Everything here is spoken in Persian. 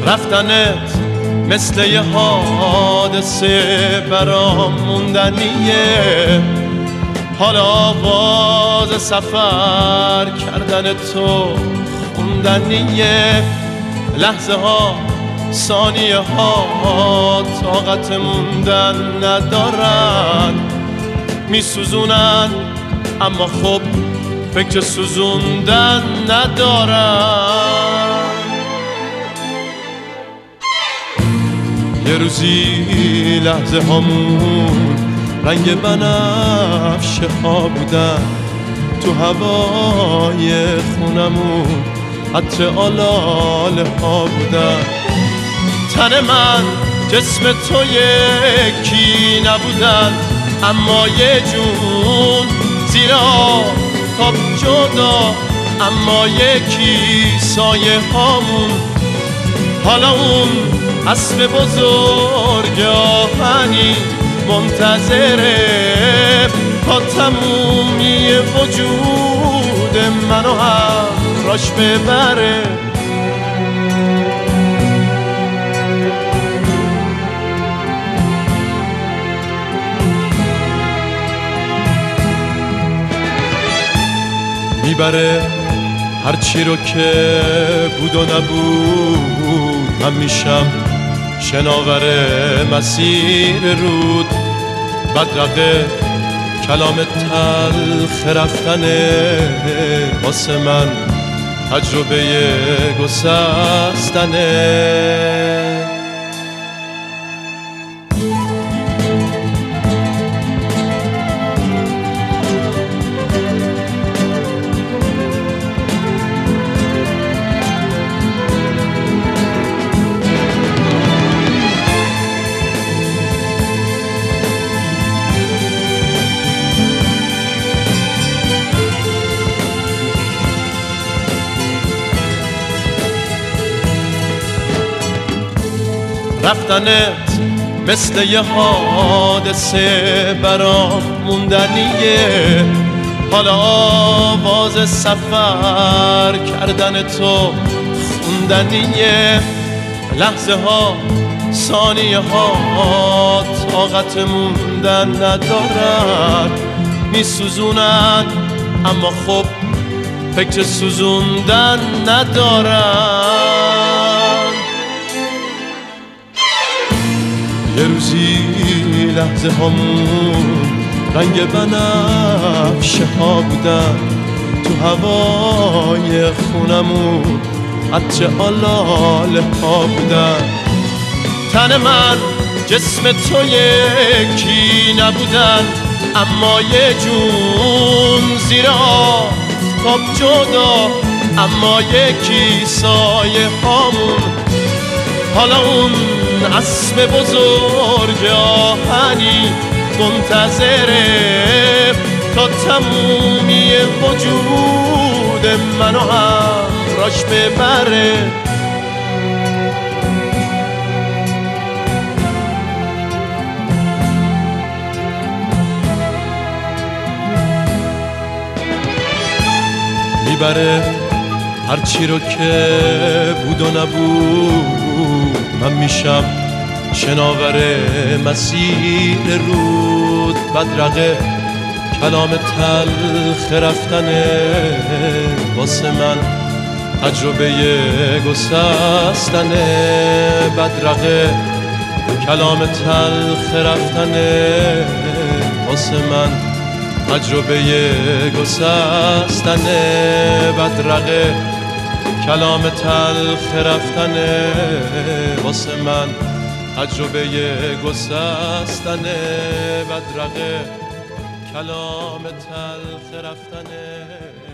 رفتنت مثل یه حادثه برام موندنیه. حالا آواز سفر کردن تو خوندنیه. لحظه ها ثانیه ها طاقت موندن ندارن، میسوزونن اما خب فکر سوزوندن ندارن. یه روزی لحظه هامون رنگ بنفشه ها بودن، تو هوای خونمون عطر آلاله ها بودن. تن من جسم تو یکی نبودن، اما یه جون زیر آفتاب جدا، اما یکی سایه هامون. حالا اون اسب بزرگ آهنی منتظره تا تمومی وجود منو همراش ببره. میبره هرچی رو که بود و نبود، من میشم شناور مسیر رود. بدرقه کلام تلخ رفتنه، واسه من تجربه گسستنه. رفتنت مثل یه حادثه برام موندنیه. حالا آواز سفر کردن تو خوندنیه. لحظه ها ثانیه ها طاقت موندن ندارن، میسوزونن اما خب فکر سوزوندن ندارن. یه روزی لحظه هامون رنگ بنفشه ها بودن، تو هوای خونمون عطر آلاله ها بودن. تن من جسم تو یکی نبودن، اما یه جون زیر آفتاب جدا، اما یکی سایه هامون. حالا اون اسب بزرگ آهنی منتظره تا تمومی وجود منو همراش ببره. میبره هرچی رو که بود و نبود، من میشم شناور مسیر رود. بدرقه کلام تلخ رفتنه، واسه من تجربه گسستنه. بدرقه کلام تلخ رفتنه، واسه من تجربه گسستنه. بدرقه کلام تلخ رفتنه، واسه من تجربه گسستنه. بدرقه کلام تلخ رفتنه.